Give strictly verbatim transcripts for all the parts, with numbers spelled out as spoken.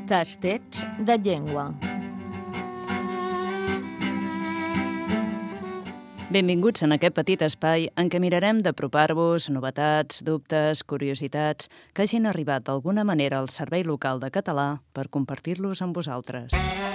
Tastets de llengua. Benvinguts en aquest petit espai en què mirarem d'apropar-vos novetats, dubtes, curiositats que hagin arribat d'alguna manera al Servei Local de Català per compartir-los amb vosaltres.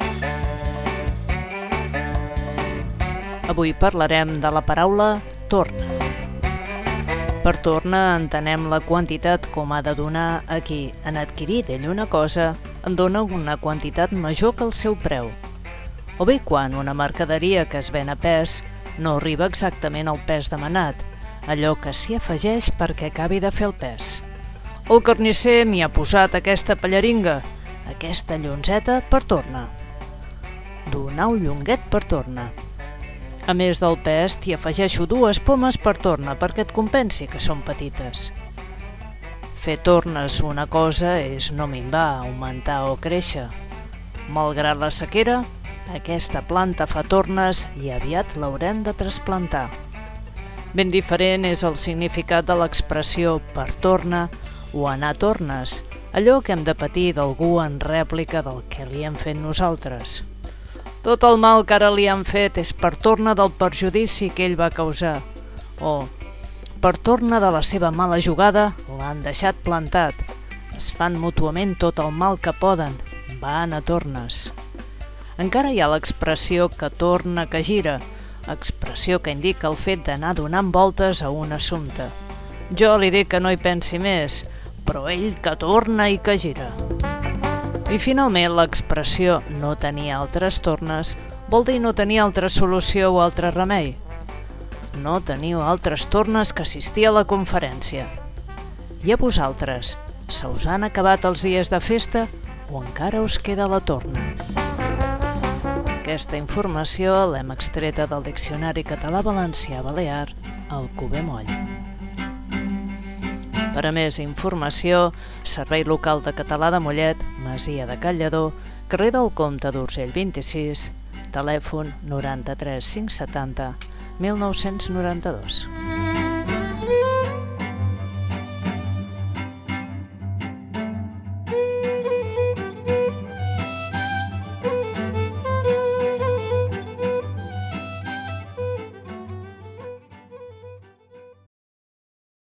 Avui parlarem de la paraula torna. Per torna entenem la quantitat com ha de donar a qui, en adquirir d'ell una cosa, en dona una quantitat major que el seu preu. O bé quan una mercaderia que es ven a pes no arriba exactament al pes demanat, allò que s'hi afegeix perquè acabi de fer el pes. El carnisser m'hi ha posat aquesta pallaringa, aquesta llonzeta per torna. Donar un llonguet per torna. A més del pes, t'hi afegeixo dues pomes per torna perquè et compensi que són petites. Fer tornes una cosa és no minvar, augmentar o créixer. Malgrat la sequera, aquesta planta fa tornes i aviat l'haurem de trasplantar. Ben diferent és el significat de l'expressió per torna o anar a tornes, allò que hem de patir d'algú en rèplica del que li hem fet nosaltres. Tot el mal que ara li han fet és per torna del perjudici que ell va causar, o per torna de la seva mala jugada l'han deixat plantat. Es fan mútuament tot el mal que poden, van a tornes. Encara hi ha l'expressió que torna que gira, expressió que indica el fet d'anar donant voltes a un assumpte. Jo li dic que no hi pensi més, però ell que torna i que gira. I finalment l'expressió no tenir altres tornes vol dir no tenir altra solució o altre remei. No teniu altres tornes que assistir a la conferència. I a vosaltres, se us han acabat els dies de festa o encara us queda la torna? Aquesta informació l'hem extreta del Diccionari Català-Valencià-Balear, Alcover Moll. Per a més informació, Servei Local de Català de Mollet, Masia de Cal Lledó, carrer del Comte d'Urgell vint-i-sis, telèfon noranta-tres cinc setanta mil nou-cents noranta-dos.